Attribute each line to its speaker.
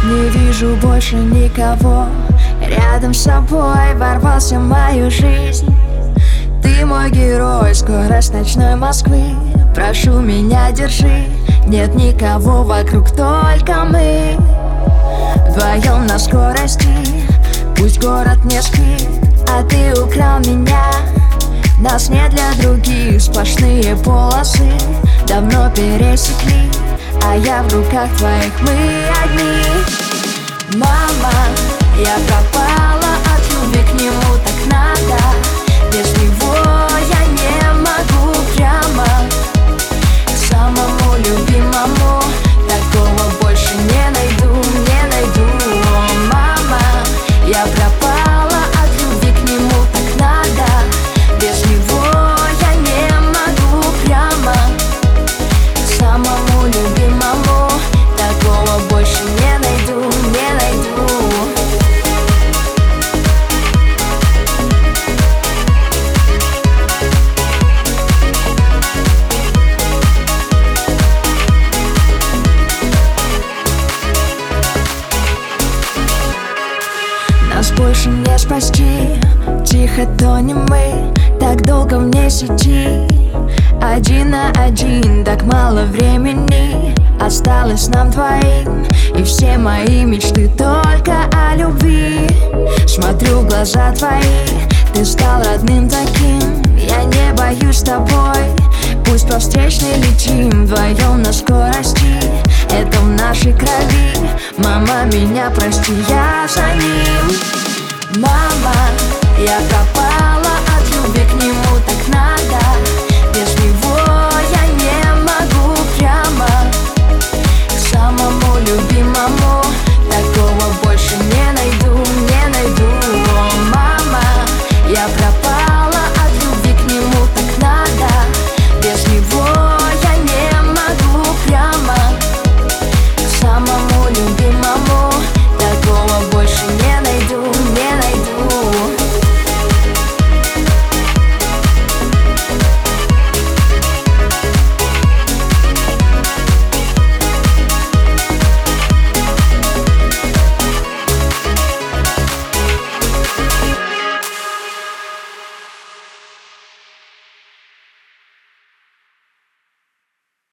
Speaker 1: Не вижу больше никого рядом с собой, ворвался в мою жизнь. Ты мой герой, скорость ночной Москвы. Прошу меня, держи, нет никого вокруг, только мы. Вдвоем на скорости, пусть город не спит, а ты украл меня. Нас нет для других, сплошные полосы давно пересекли, а я в руках твоих, мы одни. Мама, я пропала от любви к нему, так надо. Без него я не могу прямо к самому любимому. Такого больше не найду, не найду. О, мама, я пропала от любви к нему, так надо. Без него я не могу прямо к самому любимому. Такого больше не найду, не найду. Нас больше не спасти, тихо тонем мы, так долго в ней сети. Один на один, так мало времени осталось нам двоим, и все мои мечты только о любви. Смотрю в глаза твои, ты стал родным таким. Я не боюсь с тобой, пусть по встречной летим. Вдвоем на скорости, это в нашей крови. Мама, меня прости, я за ним. Мама, я пропала